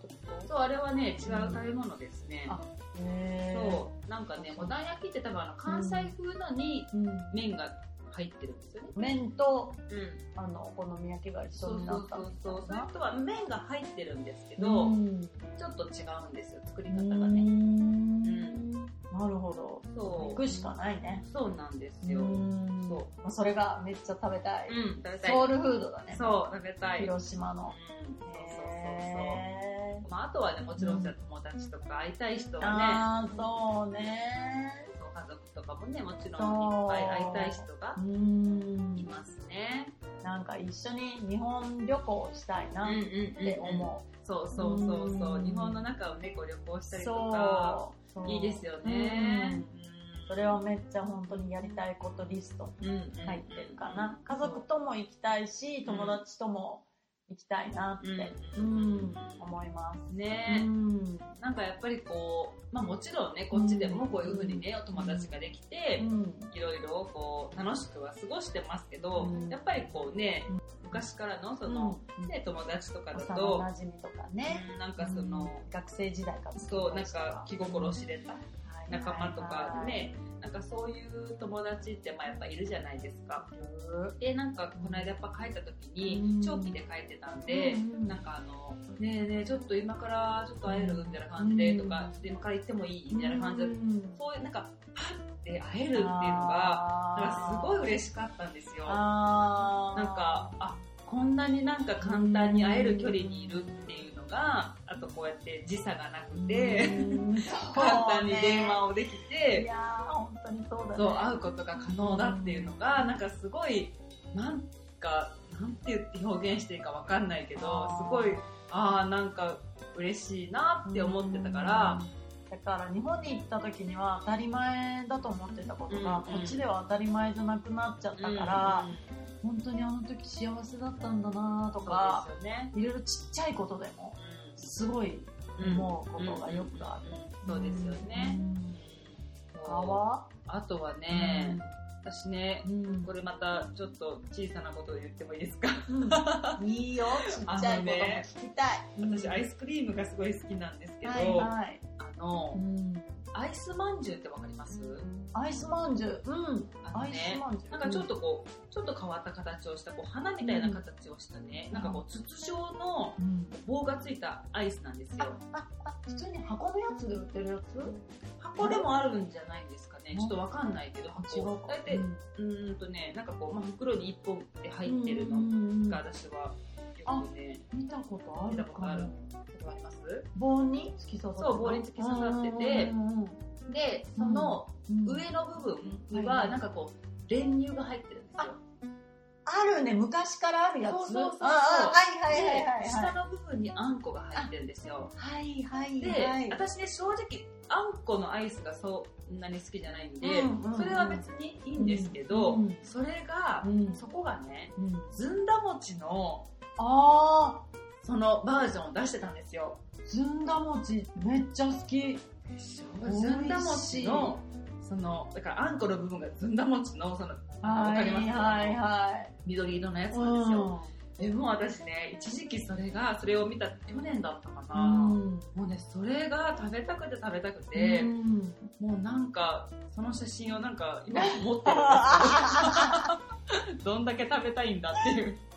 そう、あれはね、違う食べ物ですね。うん、あへーそう、なんかね、モダン焼きって多分あの関西風のに麺が入ってるんですよね。 うん、麺と、うん、あのお好み焼きが一緒になったみたいな。そうそうそう。それとは麺が入ってるんですけど、うん、ちょっと違うんですよ、作り方がね。うんなるほど。そう。行くしかないね。 そうなんですよ。 そう。まあ、それがめっちゃ食べたい。うん、食べたい。ソウルフードだね。 そう、食べたい。 広島の。 うん、そうそうそうそう。まあ、あとはね、もちろん友達とか会いたい人はね。 ああ、そうね。 そう、家族とかもね、もちろんいっぱい会いたい人がいますね。 なんか一緒に日本旅行したいなって思う。 そうそうそうそう。日本の中をね、こう旅行したりとか。いいですよね、うん、 それはめっちゃ本当にやりたいことリストに入ってるかな、家族とも行きたいし友達とも行きたいなって、うんうん、思いますね、うん、なんかやっぱりこう、まあ、もちろんねこっちでもこういう風にねお友達ができて、うん、いろいろこう楽しくは過ごしてますけど、うん、やっぱりこうね、うん、昔からのその、うんね、友達とかだと幼馴染とかね、 うん、なんかその、うん、 学生時代からそうなんか気心知れた仲間とかね、なんかそういう友達ってまあやっぱいるじゃないですか。でなんかこの間やっぱ帰った時に長期で帰ってたんで、うん、なんかあのねえねえちょっと今からちょっと会えるみたいな感じでとか、うん、今から行ってもいいみたいな感じで、うん、そういうなんかパッて会えるっていうのがなんかすごい嬉しかったんですよ。なんかあこんなになんか簡単に会える距離にいるっていうのが、あとこうやって時差がなくて簡単に電話をできて、 いやー本当にそうだね。 そう会うことが可能だっていうのがなんかすごいなんかなんて言って表現していいかわかんないけど、すごいあーなんか嬉しいなって思ってたから。 だから日本に行った時には当たり前だと思ってたことが、うんうん、こっちでは当たり前じゃなくなっちゃったから、うんうん、本当にあの時幸せだったんだなとか、ね、いろいろちっちゃいことでもすごい思うことがよくある、 うんうん、そうですよね、 うん、ああとはね、うん、私ね、うん、これまたちょっと小さなことを言ってもいいですか、 うん、いいよちっちゃいことも聞きたい、 ね、私アイスクリームがすごい好きなんですけど、はいはい、あの、うん、アイスまんじゅうってわかります？ アイスまんじゅう、うん、ね、アイスまんじゅう。 なんかちょっとこう、ちょっと変わった形をした、こう花みたいな形をしたね、うん、なんかこう筒状の棒がついたアイスなんですよ。 あ、あ、あ普通に箱のやつで売ってるやつ？ 箱でもあるんじゃないですかね。ちょっとわかんないけど、箱。だいたい、うーんとね、なんかこう、まあ、袋にいっぽんって入ってるのが私はよくね、 見たことあるかも。見たことある。 あります？ 棒に突き刺さって。 そう、棒に突き刺さってて、で、その上の部分にはなんかこう練乳が入ってるんですよ。 あるね、昔からあるやつ。 そうそうそうそう。 はいはいはいはい。 下の部分にあんこが入ってるんですよ。 はいはいはい。で、私ね、正直、あんこのアイスがそんなに好きじゃないんで、それは別にいいんですけど、それが、そこがね、ずんだ餅の、あー、そのバージョンを出してたんですよ。 ずんだ餅めっちゃ好き。 ずんだ餅の、その、だからあんこの部分がずんだ餅の、その、わかりますか？はいはい。緑色のやつなんですよ。でも私ね、一時期それが、それを見た、去年だったかな。うん、もうね、それが食べたくて食べたくて、うん、もうなんか、その写真をなんか、今持ってるんですよ。どんだけ食べたいんだっていう。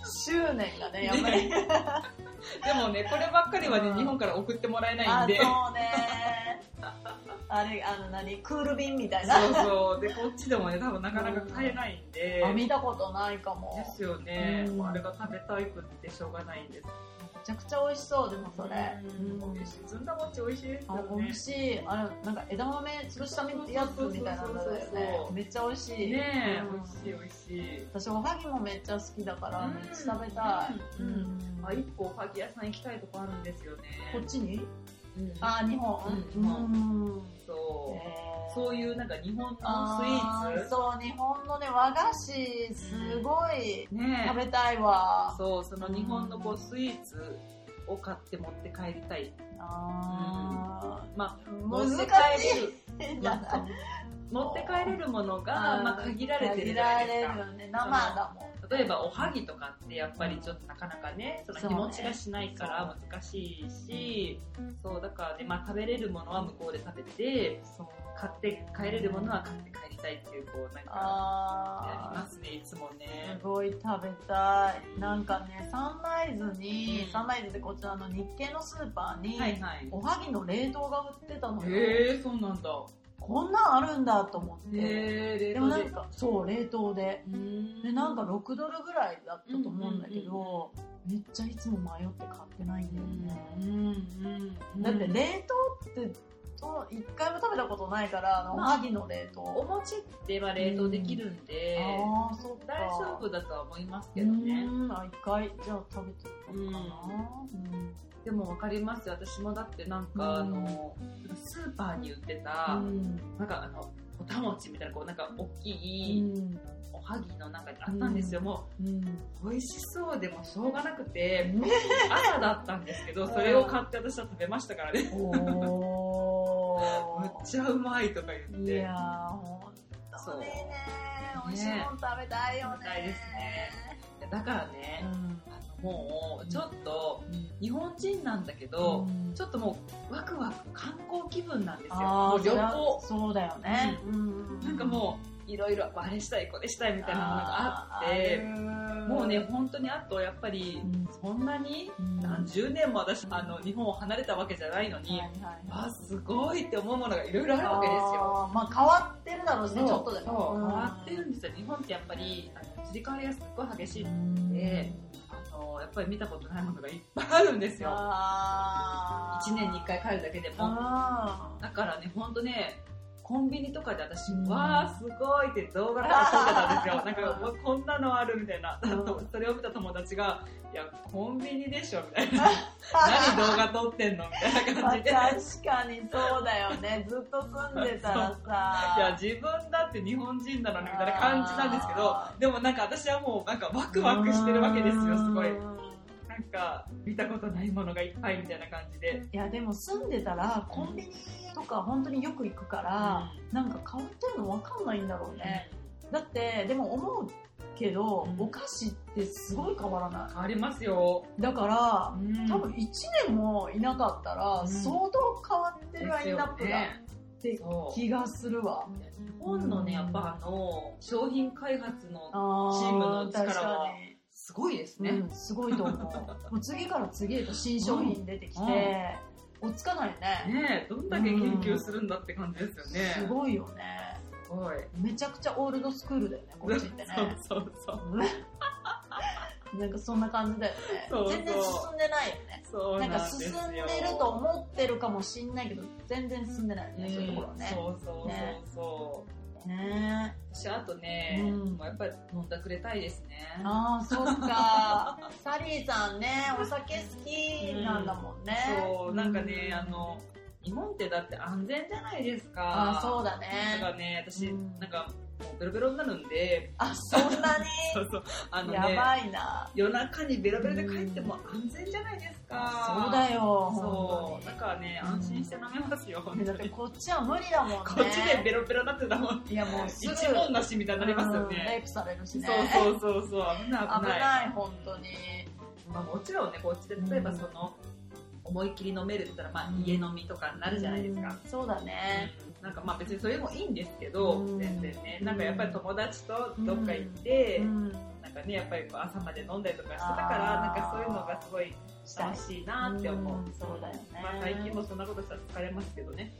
執念がね、やっぱり。 でもね、こればっかりはね、日本から送ってもらえないんで。 あ、そうね。あれ、あの何、クール便みたいな。 そうそう。で、こっちでもね、多分なかなか買えないんで。 うん、あ、見たことないかも。 ですよね。うん、あれが食べたいくってしょうがないんです。 めちゃくちゃ美味しそう、でもそれ。 うん。美味しい。ずんだ餅美味しいですよね。 あ、美味しい。あれ、なんか枝豆潰したやつみたいなんだよね。めっちゃ美味しい。 ねえ、美味しい美味しい。 私、おはぎもめっちゃ好きだから、めっちゃ食べたい。 うん。あ、一個おはぎ屋さん行きたいとこあるんですよね。 こっちに？あ、日本。 うん。そう。そういうなんか日本のスイーツ。 そう、日本のね、和菓子、すごい食べたいわ。 そう、その日本のこうスイーツを買って持って帰りたい。ああ。まあ、持って帰れる。持って帰れるものが、まあ、限られてるじゃないですか。限られるね、 生だもん。 例えばおはぎとかってやっぱりちょっとなかなかね、その日持ちがしないから難しいし、そうだからね、まあ食べれるものは向こうで食べて、買って帰れるものは買って帰りたいっていうこうなんかやりますね、いつもね。 すごい食べたい。なんかね、サンライズに、サンライズでこちらの日系のスーパーに、おはぎの冷凍が売ってたのよ。 へー、そうなんだ。 こんなんあるんだと思って。でもなんか、そう、冷凍で。で、なんかろくドルぐらいだったと思うんだけど、めっちゃいつも迷って買ってないんだよね。だって冷凍って、一回も食べたことないから、おはぎの冷凍。 お餅っては冷凍できるんで、あ、そっか、大丈夫だとは思いますけどね。 あ、一回、じゃあ食べてみようかな。 でも分かりますよ。私もだってなんか、あの、スーパーに売ってた、なんかあの、ぼた餅みたいな、こうなんか大きいおはぎの中にあったんですよ。もう、美味しそうでもしょうがなくて、朝だったんですけど、それを買って私は食べましたからね。むっちゃうまいとか言って。 いやー、ほんとにね、美味しいもん食べたいよね。食べたいですね。 だからね、もうちょっと日本人なんだけど、うん、ちょっともうワクワク観光気分なんですよ。もう旅行。 そうだよね。 うん、なんかもういろいろあれしたいこれしたいみたいなものがあって、もうね本当にあとやっぱりそんなに何十年も私あの日本を離れたわけじゃないのに、あすごいって思うものがいろいろあるわけですよ。 まあ変わってるだろうしね、ちょっとでも。 変わってるんですよ。日本ってやっぱりあの移り変わりがすっごい激しいので。やっぱり見たことないものがいっぱいあるんですよ。いちねんにいっかい帰るだけでも。だからね、ほんとね、コンビニとかで私、うん、わーすごいって動画とか撮ってたんですよ。なんか、こんなのあるみたいな。それを見た友達が、いや、コンビニでしょみたいな。何動画撮ってんのみたいな感じで。 確かにそうだよね。ずっと住んでたらさ。 いや、自分だって日本人なのにみたいな感じなんですけど、でもなんか私はもうなんかワクワクしてるわけですよ、すごい。なんか見たことないものがいっぱいみたいな感じで。 いやでも住んでたらコンビニとか本当によく行くから、うん、なんか変わってるの分かんないんだろうね、うん、だってでも思うけど、うん、お菓子ってすごい変わらない。 変わりますよ。 だから、うん、多分いちねんもいなかったら、うん、相当変わってるラインナップだって気がするわ。 日本のね、やっぱあの商品開発のチームの力はすごいですね、 うん、すごいと思う。もう次から次へと新商品出てきて、うん、追っつかないね。 ねえ、どんだけ研究するんだって感じですよね。 すごいよね。 すごい。 めちゃくちゃオールドスクールだよね、こっちってね。 そうそうそう。 なんかそんな感じだよね。そうそう全然進んでないよね。 そうなんですよ。 なんか進んでると思ってるかもしんないけど、全然進んでないよね、うん、そういうところはね。 そうそうそうそう。 ね、 私あとね、うん、もうやっぱり飲んだくれたいですね。 ああ、そっか。サリーさんね、お酒好きなんだもんね。 うん、そう、なんかね、あの、日本ってだって安全じゃないですか。 ああ、そうだね。 だからね、私、うん、なんか、もうベロベロになるんで。 あ、そんなにそうそう。あのね、 やばいな。 夜中にベロベロで帰っても安全じゃないですか。 そうだよ。 そう。だからね、安心して飲めますよ。 だってこっちは無理だもんね。 こっちでベロベロになってたもん。 いやもうすぐ一文なしみたいになりますよね。 レイプされるしね。 そうそうそうそう。危ない危ない。 危ない、本当に。 まあもちろんね、こっちで例えばその、思いっきり飲めるって言ったら、まあ家飲みとかになるじゃないですか。 うん、そうだね。 なんかまあ別にそれもいいんですけど、うん、全然ね、なんかやっぱり友達とどっか行って、うん、なんかかね、やっぱりこう朝まで飲んだりとかしてたから、なんかそういうのがすごい楽しいなって思う。 うん、そうだよね。 まあ最近もそんなことしたら疲れますけどね。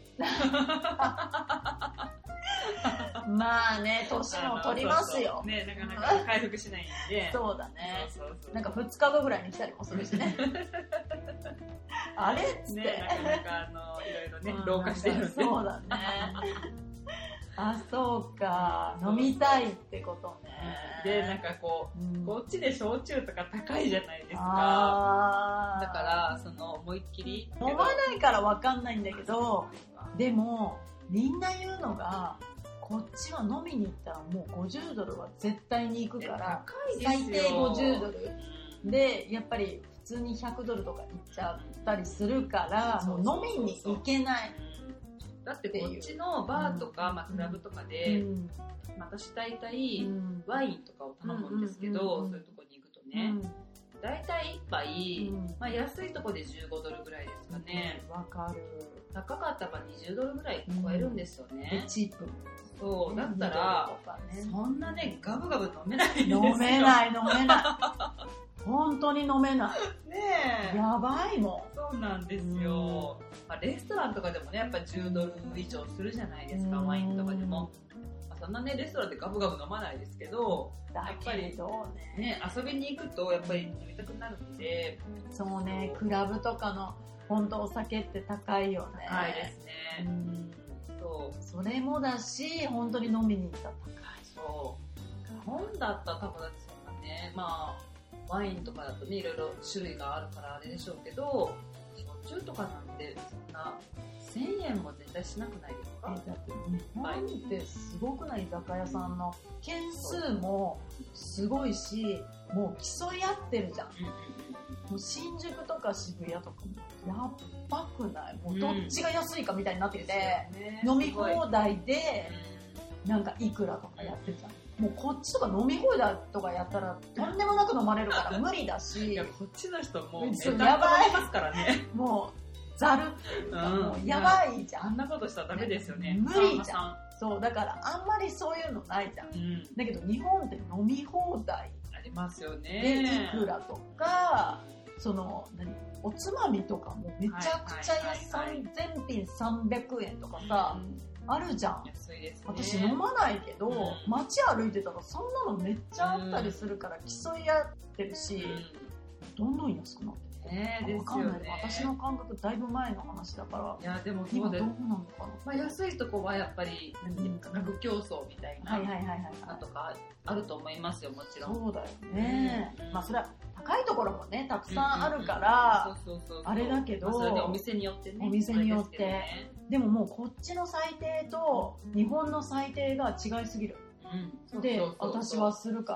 まあね、年も取りますよ。 そうそうね、なかなか回復しないんで。 そうだね。 そうそうそう。 なんかふつかごぐらいに来たりもするしね。あれっつって。 ね、なかなかあの、いろいろね、老化してるんで。 そうだね。あ、そうか。飲みたいってことね。 で、なんかこう、うん、こっちで焼酎とか高いじゃないですか。だから、その、思いっきり。 飲まないからわかんないんだけど、でも、みんな言うのが、こっちは飲みに行ったらもうごじゅうドルは絶対に行くから、最低ごじゅうドル。で、やっぱり普通にひゃくドルとか行っちゃったりするから、もう飲みに行けない。 だってこっちのバーとか、まあ、クラブとかで、うん、私大体ワインとかを頼むんですけど、そういうとこに行くとね、うん、大体いっぱい、うん、まあ、安いとこでじゅうごドルぐらいですかね。 わかる。 高かったらにじゅうドルぐらい超えるんですよね。 うん、チップ。 そう、だったら、ね、そんなね、ガブガブ飲めないんですよ。 飲めない、飲めない。本当に飲めない。 ねえ。 やばいもん。 そうなんですよ。まあ、レストランとかでもね、やっぱりじゅうドル以上するじゃないですか、ワインとかでも。まあ、そんなね、レストランでガブガブ飲まないですけど、やっぱりね、ね、遊びに行くとやっぱり飲みたくなるんで。 そうね、クラブとかの本当お酒って高いよね。 高いですね。うん、 そう。それもだし、本当に飲みに行ったら高い。 そう。本だったら多分そんなね、まあ、ワインとかだとね、いろいろ種類があるからあれでしょうけど、焼酎とかなんてそんなせんえんも絶対しなくないですか？ え、だって日本ってすごくない？居酒屋さんの件数もすごいし、もう競い合ってるじゃん。もう新宿とか渋谷とかもやっばくない？もうどっちが安いかみたいになってて、うん、飲み放題でなんかいくらとかやってた。もうこっちとか飲み放題とかやったらとんでもなく飲まれるから無理だし。 いや、こっちの人もうやばいますからね。 もうざるっていうか、もうやばいじゃん。 あんなことしたらダメですよね。 無理じゃん。そう、だからあんまりそういうのないじゃん。うん、だけど日本って飲み放題ありますよね。 でいくらとか、その何おつまみとかもめちゃくちゃ安い、全品さんびゃくえんとかさ、うん、あるじゃん。 安いですね。 私飲まないけど、うん、街歩いてたらそんなのめっちゃあったりするから競い合ってるし、うん、どんどん安くなってね、 分かんない。私の感覚だいぶ前の話だから。 いや、でも今どうなのかな。 まあ、安いとこはやっぱり価格競争みたいなのとかあると思いますよ、もちろん。 そうだよね。うん、まあそれは高いところもねたくさんあるからあれだけど、まあ、 それでお店によってね。 お店によって。ね、でももうこっちの最低と日本の最低が違いすぎる。うん、で私はするから。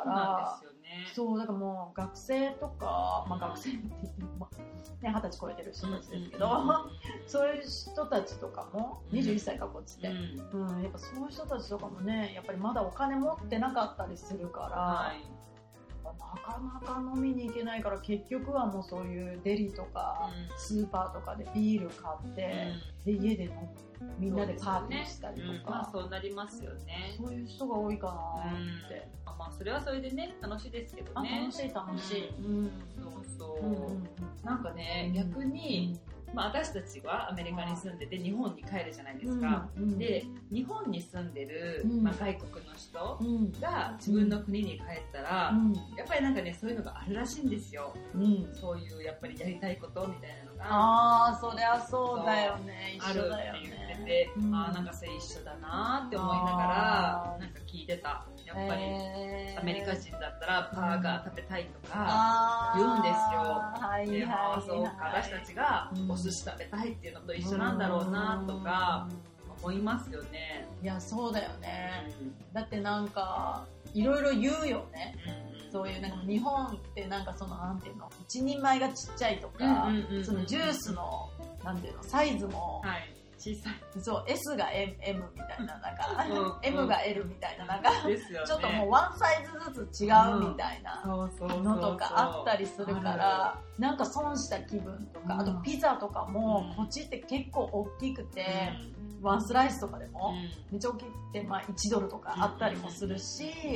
そう、だからもう学生とか、まあ学生って言っても、ね、はたち超えてる人たちですけど、うん、そういう人たちとかも、にじゅういっさいかこっちって、うん、うん、やっぱそういう人たちとかもね、やっぱりまだお金持ってなかったりするから、はい、なかなか飲みに行けないから、結局はもうそういうデリとか、うん、スーパーとかでビール買って、うん、で家で飲む。みんなでパーティーしたりとか、ね、うん、まあそうなりますよね。 そういう人が多いかなって、 うん、まあそれはそれでね楽しいですけどね。 楽しい楽しい、うん、 そうそう、うん、なんかね、逆に、まあ、私たちはアメリカに住んでて日本に帰るじゃないですか、うん、で日本に住んでる、まあ、外国の人が自分の国に帰ったら、うん、やっぱりなんかねそういうのがあるらしいんですよ、うん、そういうやっぱりやりたいことみたいなのが、 ああそりゃそうだよね、 一緒だよね、あるって言ってて、うん、ああなんかそれ一緒だなって思いながらなんか聞いてた。やっぱりアメリカ人だったらバーガー食べたいとか言うんですよ。はいはいはい、そうか、私たちがお寿司食べたいっていうのと一緒なんだろうなとか思いますよね。 いやそうだよね、うん、だってなんかいろいろ言うよね、うん、そういうなんか日本ってなんかそのなんていうの一人前がちっちゃいとか、そのジュースのなんていうのサイズも、はい、小さい。そう、S が M, M みたいな、なんか、うん、M が L みたいな、なんか、ね、ちょっともうワンサイズずつ違うみたいなのとかあったりするから、なんか損した気分とか、あとピザとかも、こっちって結構大きくて、ワンスライスとかでも、めっちゃ大きくて、まあいちドルとかあったりもするし、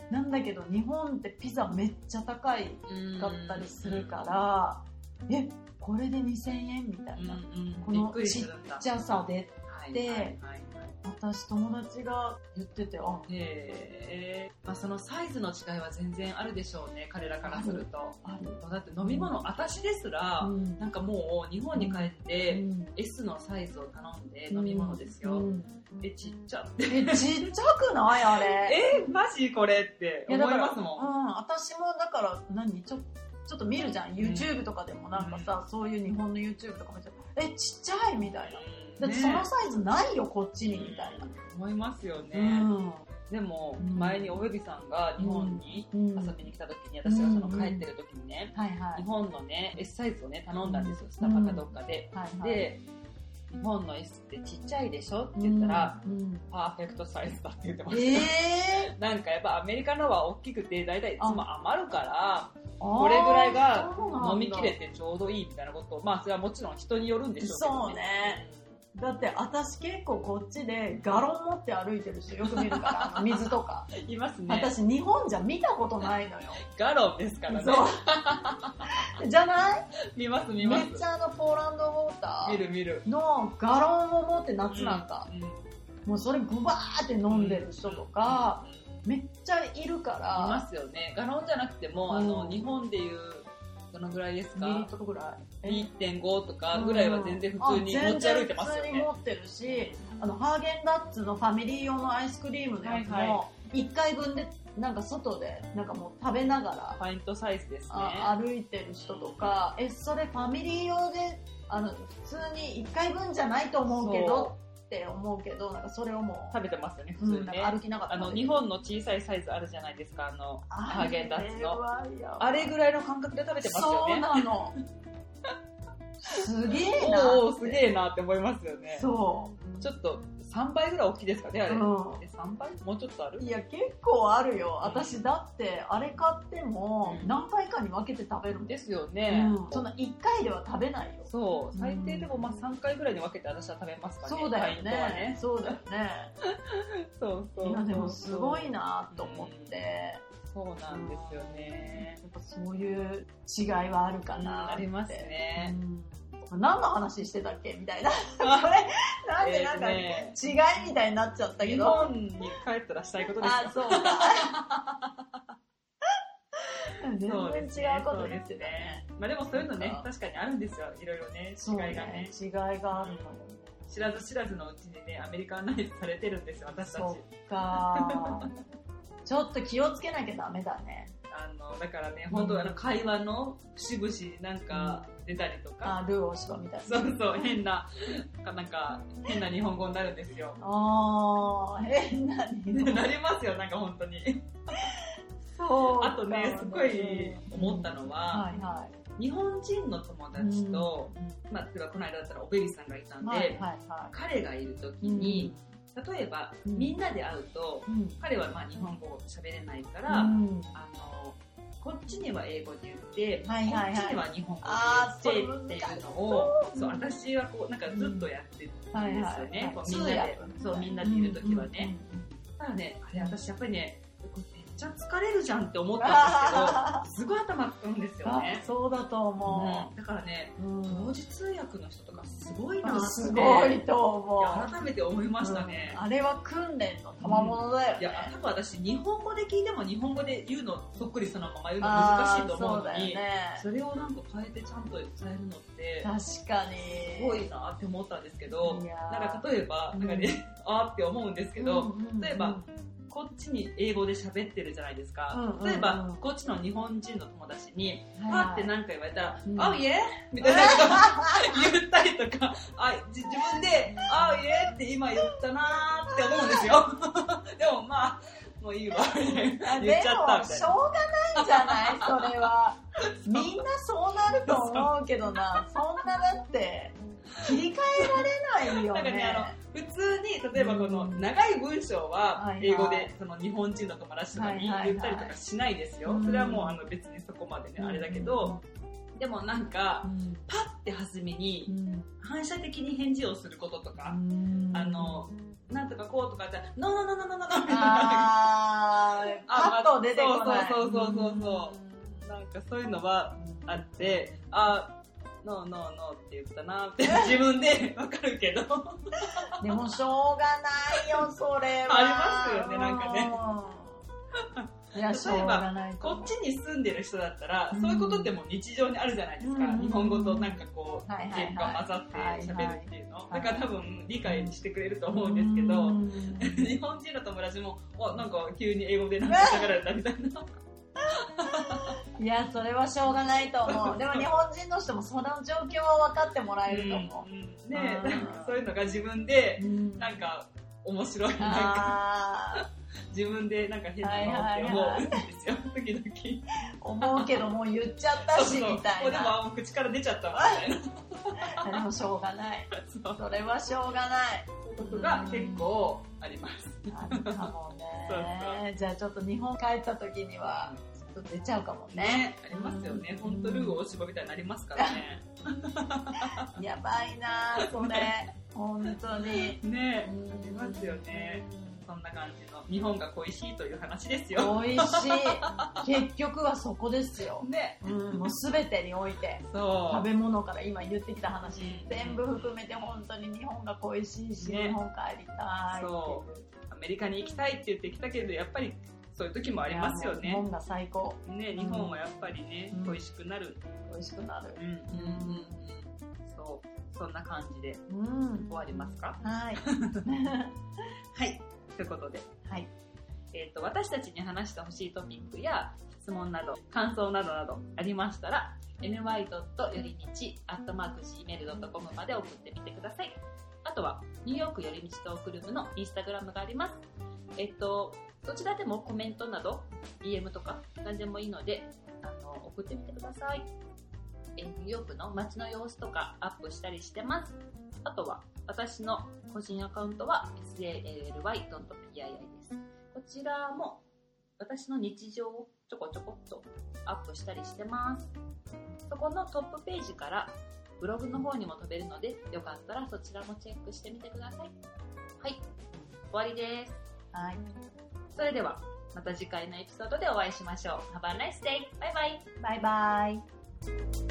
なんだけど日本ってピザめっちゃ高いかったりするから、えこれでにせんえんみたいな、うんうん、このちっちゃさでって、はいはいはいはい、私友達が言ってて、あへー、まあ、そのサイズの違いは全然あるでしょうね、彼らからすると。あるある。だって飲み物、うん、私ですら、うん、なんかもう日本に帰って、うん、S のサイズを頼んで飲み物ですよ、うんうん、えちっちゃってえちっちゃくないあれえマジこれって思いますもん。 うん、私もだから何ちょちょっと見るじゃん、 YouTube とかでもなんかさ、うん、そういう日本の YouTube とか見てえちっちゃいみたいな、だってそのサイズないよこっちにみたいな思いますよね、うん、でも前におべびさんが日本に遊びに来た時に、私がその帰ってる時にね、うんうんはいはい、日本のね S サイズをね頼んだんですよ、スタバかどっかで、うんはいはい、で日本の S ってちっちゃいでしょって言ったら、うんうん、パーフェクトサイズだって言ってました、えー、なんかやっぱアメリカのは大きくてだいたいいつも余るからこれぐらいが飲み切れてちょうどいいみたいなことを、まあそれはもちろん人によるんでしょうけどね。そうね。 だって私結構こっちでガロン持って歩いてる人よく見るからあの水とかいますね。 私日本じゃ見たことないのよ。 ガロンですからね。 そうじゃない見ます見ます。 めっちゃあのポーランドウォーター見る見るのガロンを持って夏なんか、うんうん、もうそれグバーって飲んでる人とか、うん、めっちゃいるからいますよね。ガロンじゃなくても、うん、あの日本でいうどのぐらいですか？ にリットルぐらいにてんご とかぐらいは全然普通に持ち歩いてますよね。 普通に持ってるし、あのハーゲンダッツのファミリー用のアイスクリームのやつもいっかいぶんでなんか外でなんかもう食べながらパイントサイズですね。 歩いてる人とか、えそれファミリー用であの普通にいっかいぶんじゃないと思うけどって思うけど、なんかそれをもう食べてますよね普通にね、 うん、歩きながらあの日本の小さいサイズあるじゃないですか、あのハーゲンダッツのあれぐらいの感覚で食べてますよね。 そうなのすげえなおーすげえなって思いますよね。 そうちょっとさんばいぐらい大きいですかねあれ、うん、えさんばいもうちょっとある？ いや結構あるよ。私だってあれ買っても何回かに分けて食べるんですよね、 うん、そのいっかいでは食べないよ。 そう最低でもまあさんかいぐらいに分けて私は食べますかね。 そうだよね、ね、そうだよねそうそういやでもすごいなと思って、 うん、そうなんですよね、 やっぱそういう違いはあるかなって、 うん、ありますね、 うん、何の話してたっけみたいなこれなんでなんか違いみたいになっちゃったけど、 日本に帰ったらしたいことですよ。 あそうか全然違うことですね。 まあでもそういうのね確かにあるんですよ、いろいろね違いがね。 違いがあるのよ。 知らず知らずのうちにねアメリカンナイズされてるんですよ私たち。 そっかちょっと気をつけなきゃダメだね。 あのだからね本当、うん、あの会話の節々なんか出たりとか、 うん、あルー大柴みたいなそうそう変ななんか変な日本語になるんですよ。 ああ変な日本語なりますよなんか本当にそうあとねすごい思ったのは、うんはいはい、日本人の友達と、うんまあ、例えばこの間だったらおべびさんがいたんで、はいはいはい、彼がいる時に、うん、例えば、うん、みんなで会うと、うん、彼はまあ日本語喋れないから、うん、あのこっちには英語で言って、はいはいはい、こっちには日本語で言ってっていうのをそう私はこうなんかずっとやってるんですよね、うんはいはいはい、こうみんなでそうみんなでいる時はね、ただねあれ私やっぱりねめっちゃ疲れるじゃんって思ったんですけどすごい頭使うんですよね。 そうだと思う、 うん、だからね、うん、同時通訳の人とかすごいなってすごいと思う改めて思いましたね、 うん、あれは訓練の賜物だよね、うん、いや多分私日本語で聞いても日本語で言うのそっくりそのまま言うの難しいと思うのに そ, う、ね、それをなんか変えてちゃんと伝えるのって確かにすごいなって思ったんですけど、なんか例えばなんか、ねうん、あーって思うんですけど、うんうんうん、例えばこっちに英語で喋ってるじゃないですか、うんうんうん、例えばこっちの日本人の友達にパッて何か言われたら「あ、うん、いえ?」みたいな言ったりとかあ自分で「あいえ?」って今言ったなーって思うんですよでもまあもういいわみたいな言っちゃったみたいな。でもしょうがないじゃないそれはみんなそうなると思うけどなそんなだって切り替えられないよね。なんかねあの普通に例えばこの長い文章は英語でその日本人の友達とかに言ったりとかしないですよ。それはもうあの別にそこまでねあれだけど、でもなんかパッて弾みに反射的に返事をすることとか、あのなんとかこうとかって、ノーノーノーノーノーノーみたいな。 あー、パッと出てこない。 そうそうそうそうそう。なんかそういうのはあって、あ、ノーノーノーって言ったなって自分でわかるけど。 でもしょうがないよ、それは。 ありますよね、なんかね。 いや、しょうがないと思う。 こっちに住んでる人だったら、そういうことってもう日常にあるじゃないですか。日本語となんかこう、言語が混ざって喋るっていうの。だから多分理解してくれると思うんですけど、日本人の友達も、あ、なんか急に英語でなんか喋られたみたいな。 いや、それはしょうがないと思う。でも日本人の人もその状況は分かってもらえると思う。うんうん、 ねえ、そういうのが自分で、なんか面白い。なんか自分でなんか変なのって思うんですよ、時々。 思うけどもう言っちゃったし、みたいな。 でももう口から出ちゃったみたいな。 でもしょうがない。それはしょうがない。 そういうことが結構あります。 あるかもね。じゃあちょっと日本帰った時には、ちょっと出ちゃうかもね。 ね、ありますよね。ほんとルー大芝みたいになりますからね。 やばいなそれ。本当に。 ね、ありますよね。そんな感じの日本が恋しいという話ですよ。 恋しい。結局はそこですよ。 ね。 うん、もうすべてにおいて。そう。食べ物から今言ってきた話、うん、全部含めて本当に日本が恋しいし、ね、日本帰りたい。 そう。アメリカに行きたいって言ってきたけど、やっぱりそういう時もありますよね。 日本が最高。 ね、日本はやっぱりね、うん、恋しくなる。 恋しくなる。 うん。うん。うん。そう。そんな感じで、うん、終わりますか？ はい。 はい。ということで、はい。えっと、私たちに話してほしいトピックや質問など、感想などなどありましたら、エヌワイ よりみち アットマーク ジーメール ドットコム まで送ってみてください。あとは、ニューヨークよりみちトークルームのインスタグラムがあります。えっと、どちらでもコメントなど、ディーエム とか何でもいいので、あの、送ってみてください。えニューヨークの街の様子とかアップしたりしてます。あとは、私の個人アカウントは エスエーエルエルワイドットピーアイアイ です。こちらも私の日常をちょこちょこっとアップしたりしてます。そこのトップページからブログの方にも飛べるので、よかったらそちらもチェックしてみてください。はい、終わりです。 はい。 それではまた次回のエピソードでお会いしましょう。Have a nice day! バイバイ！ バイバイ！